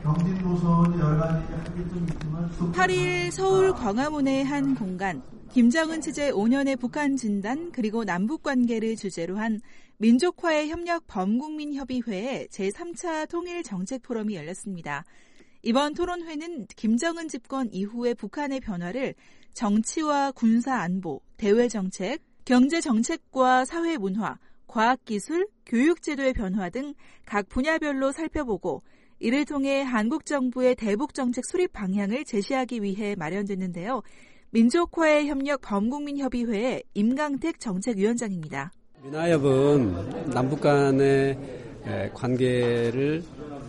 경진 노선 여러 가지 합의도 있지만 8일 서울 광화문의 한 공간, 김정은 체제 5년의 북한 진단 그리고 남북 관계를 주제로 한 민족화의 협력 범국민협의회의 제3차 통일정책 포럼이 열렸습니다. 이번 토론회는 김정은 집권 이후의 북한의 변화를 정치와 군사 안보, 대외 정책, 경제 정책과 사회 문화, 과학기술, 교육제도의 변화 등 각 분야별로 살펴보고 이를 통해 한국 정부의 대북 정책 수립 방향을 제시하기 위해 마련됐는데요. 민족화의 협력 범국민협의회의 임강택 정책위원장입니다. 민화협은 남북 간의 관계를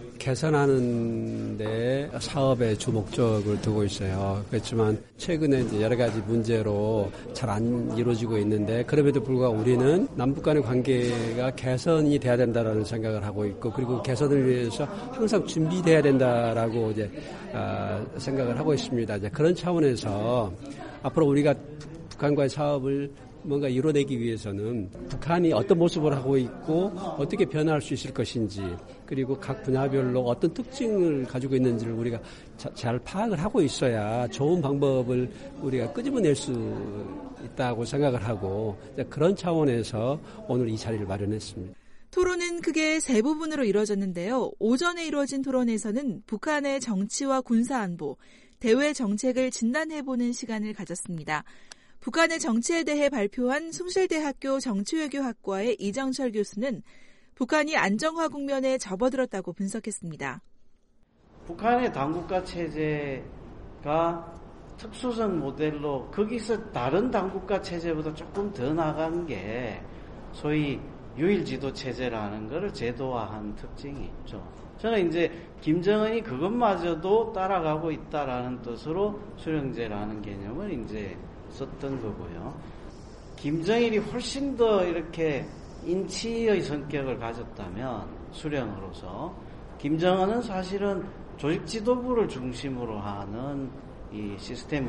개선하는 데 사업의 주 목적을 두고 있어요. 그렇지만 최근에 이제 여러 가지 문제로 잘 안 이루어지고 있는데 그럼에도 불구하고 우리는 남북 간의 관계가 개선이 돼야 된다라는 생각을 하고 있고 그리고 개선을 위해서 항상 준비돼야 된다라고 이제 생각을 하고 있습니다. 이제 그런 차원에서 앞으로 우리가 북한과의 사업을 뭔가 이뤄내기 위해서는 북한이 어떤 모습을 하고 있고 어떻게 변화할 수 있을 것인지 그리고 각 분야별로 어떤 특징을 가지고 있는지를 우리가 잘 파악을 하고 있어야 좋은 방법을 우리가 끄집어낼 수 있다고 생각을 하고 그런 차원에서 오늘 이 자리를 마련했습니다. 토론은 크게 세 부분으로 이루어졌는데요. 오전에 이루어진 토론에서는 북한의 정치와 군사 안보, 대외 정책을 진단해보는 시간을 가졌습니다. 북한의 정치에 대해 발표한 숭실대학교 정치외교학과의 이정철 교수는 북한이 안정화 국면에 접어들었다고 분석했습니다. 북한의 당국가 체제가 특수성 모델로 거기서 다른 당국가 체제보다 조금 더 나간 게 소위 유일지도 체제라는 것을 제도화한 특징이 있죠. 저는 이제 김정은이 그것마저도 따라가고 있다라는 뜻으로 수령제라는 개념을 이제 썼던 거고요. 김정일이 훨씬 더 이렇게 인치의 성격을 가졌다면 수령으로서 김정은은 사실은 조직 지도부를 중심으로 하는 이 시스템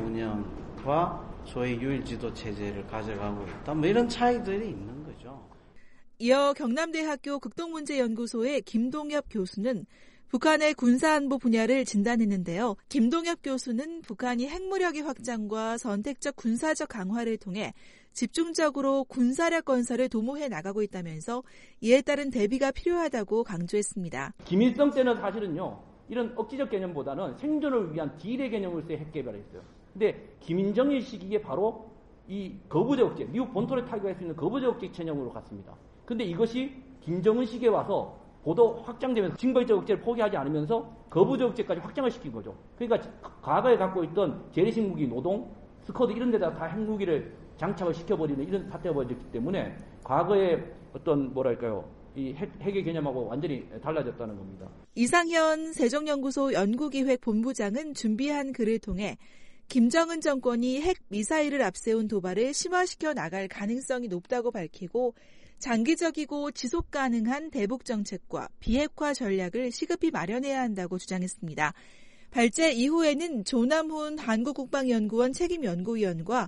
운영과 소위 유일 지도 체제를 가져가고 있다. 뭐 이런 차이들이 있는 거죠. 이어 경남대학교 극동문제연구소의 김동엽 교수는 북한의 군사안보 분야를 진단했는데요. 김동엽 교수는 북한이 핵무력의 확장과 선택적 군사적 강화를 통해 집중적으로 군사력 건설을 도모해 나가고 있다면서 이에 따른 대비가 필요하다고 강조했습니다. 김일성 때는 사실은요. 이런 억지적 개념보다는 생존을 위한 딜의 개념을 쓰여 핵 개발을 했어요. 근데 김정일 시기에 바로 이 거부적 억제, 미국 본토를 타격할 수 있는 거부적 억제 체념으로 갔습니다. 근데 이것이 김정은 시기에 와서 보도 확장되면서 징벌적 억제를 포기하지 않으면서 거부적 억제까지 확장을 시킨 거죠. 그러니까 과거에 갖고 있던 재래식 무기, 노동, 스쿼드 이런 데다가 다 핵무기를 장착을 시켜버리는 이런 사태가 벌어졌기 때문에 과거의 어떤 뭐랄까요. 이 핵의 개념하고 완전히 달라졌다는 겁니다. 이상현 세종연구소 연구기획본부장은 준비한 글을 통해 김정은 정권이 핵 미사일을 앞세운 도발을 심화시켜 나갈 가능성이 높다고 밝히고 장기적이고 지속 가능한 대북 정책과 비핵화 전략을 시급히 마련해야 한다고 주장했습니다. 발제 이후에는 조남훈 한국국방연구원 책임연구위원과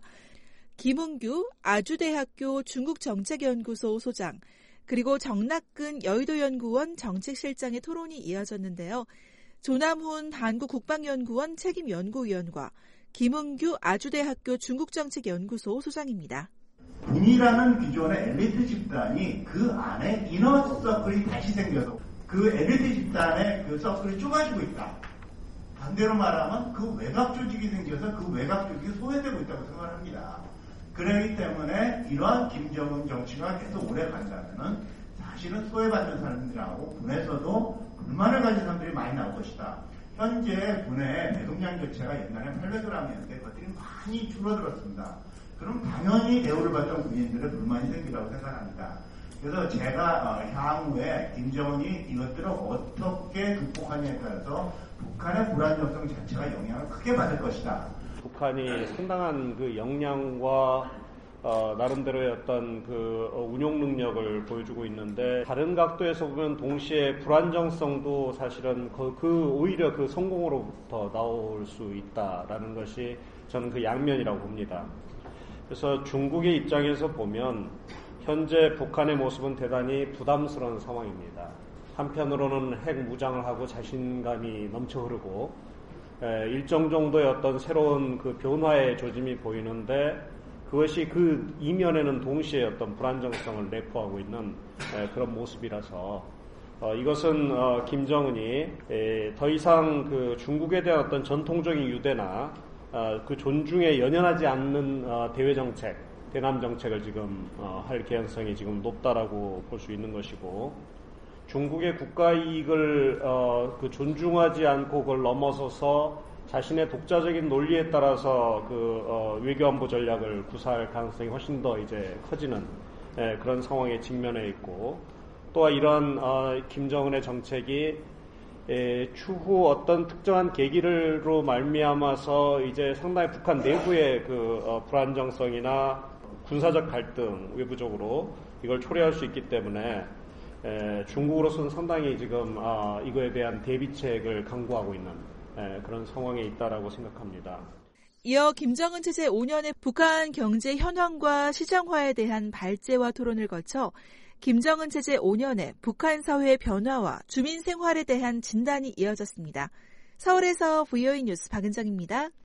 김은규 아주대학교 중국정책연구소 소장 그리고 정낙근 여의도연구원 정책실장의 토론이 이어졌는데요. 조남훈 한국국방연구원 책임연구위원과 김은규 아주대학교 중국정책연구소 소장입니다. 군이라는 기존의 엘리트 집단이 그 안에 이너 서클이 다시 생겨서 그 엘리트 집단의 그 서클이 좁아지고 있다. 반대로 말하면 그 외곽 조직이 생겨서 그 외곽 조직이 소외되고 있다고 생각합니다. 그렇기 때문에 이러한 김정은 정치가 계속 오래 간다면은 사실은 소외받는 사람들하고 군에서도 불만을 가진 사람들이 많이 나올 것이다. 현재 군의 배급량 자체가 옛날에 800g이었는데 그것들이 많이 줄어들었습니다. 그럼 당연히 대우를 받던 군인들의 불만이 생기라고 생각합니다. 그래서 제가 향후에 김정은이 이것들을 어떻게 극복하느냐에 따라서 북한의 불안정성 자체가 영향을 크게 받을 것이다. 북한이 상당한 그 역량과 나름대로의 어떤 그 운용 능력을 보여주고 있는데 다른 각도에서 보면 동시에 불안정성도 사실은 오히려 그 성공으로부터 나올 수 있다라는 것이 저는 그 양면이라고 봅니다. 그래서 중국의 입장에서 보면 현재 북한의 모습은 대단히 부담스러운 상황입니다. 한편으로는 핵 무장을 하고 자신감이 넘쳐 흐르고 일정 정도의 어떤 새로운 그 변화의 조짐이 보이는데 그것이 그 이면에는 동시에 어떤 불안정성을 내포하고 있는 그런 모습이라서 이것은 김정은이 더 이상 그 중국에 대한 어떤 전통적인 유대나 그 존중에 연연하지 않는 대외 정책, 대남 정책을 지금 할 개연성이 지금 높다라고 볼 수 있는 것이고 중국의 국가 이익을 그 존중하지 않고 그걸 넘어서서 자신의 독자적인 논리에 따라서 그 외교안보 전략을 구사할 가능성이 훨씬 더 이제 커지는 그런 상황에 직면해 있고 또 이런 김정은의 정책이 추후 어떤 특정한 계기로 말미암아서 이제 상당히 북한 내부의 그 불안정성이나 군사적 갈등 외부적으로 이걸 초래할 수 있기 때문에 중국으로서는 상당히 지금 이거에 대한 대비책을 강구하고 있는 그런 상황에 있다라고 생각합니다. 이어 김정은 체제 5년의 북한 경제 현황과 시장화에 대한 발제와 토론을 거쳐 김정은 체제 5년의 북한 사회 변화와 주민 생활에 대한 진단이 이어졌습니다. 서울에서 VOA 뉴스 박은정입니다.